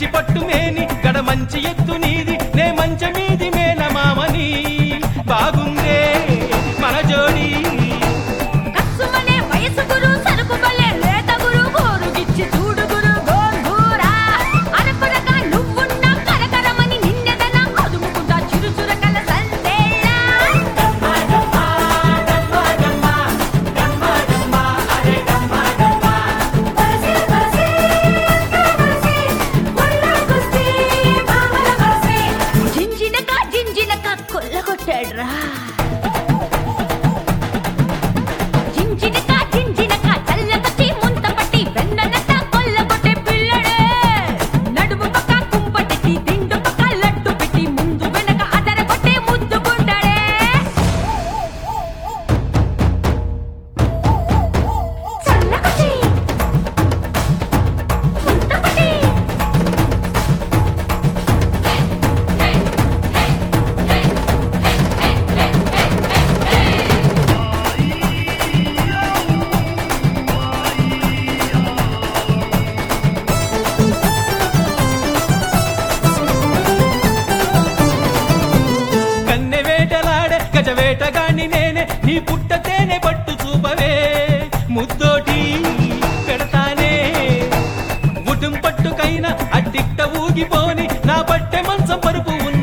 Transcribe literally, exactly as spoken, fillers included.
కంచి పట్టు మేని గడ మంచి ఎత్తు నీది నే మంచ మీది మేన మామని బాగుందే మన జోడి కసుమనే వయసు గురు సరుకు బలే లేత గురు గోరుగిచ్చి చూడు గురు గోంగూరా అరపరక నువ్వున్న కరకరమని నిన్నెదన కొదుముకుంటా చిరుచురకల సందేలా జింజినక జింజినక కొల్లగొట్టాడ్రా జింజినక జింజినక చల్లకొచ్చి ముంతపట్టి వెన్ననట కొల్లగొట్టే పిల్లడే నడుము పక్క కుంపటికి దిండు పక్క లడ్డు పెట్టి ముందు వెనక అదరగొట్టే ముద్దుకుంటాడే చల్లకొచ్చి ముంతపట్టి కన్నె వేటలాడే గజ వేటగాని నేనే నీ పుట్టతేనే పట్టు చూపవే ముద్దోటి పెడతానే ఉడుం పట్టుకైనా అడ్డిట్ట ఊగిపోని నా పట్టె మంచం పరుపు